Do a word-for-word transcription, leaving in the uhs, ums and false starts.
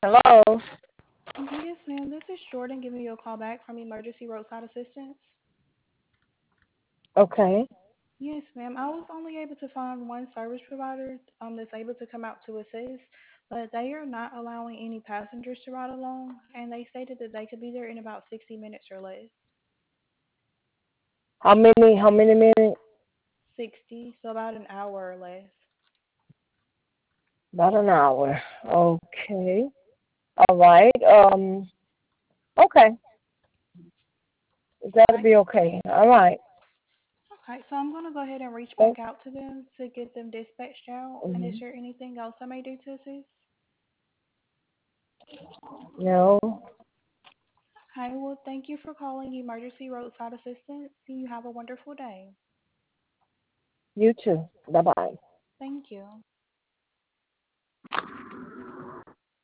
Hello. Yes, ma'am. This is Jordan giving you a call back from Emergency Roadside Assistance. Okay. Yes, ma'am. I was only able to find one service provider um, that's able to come out to assist, but they are not allowing any passengers to ride along, and they stated that they could be there in about sixty minutes or less. How many? How many minutes? sixty, so about an hour or less. About an hour. Okay. All right. Um. Okay. That'll Okay. be okay. All right. Okay, so I'm going to go ahead and reach Oh, back out to them to get them dispatched out. And is hmm. there anything else I may do to assist? No. Okay, well, thank you for calling Emergency Roadside Assistance. You have a wonderful day. You too. Bye bye. Thank you.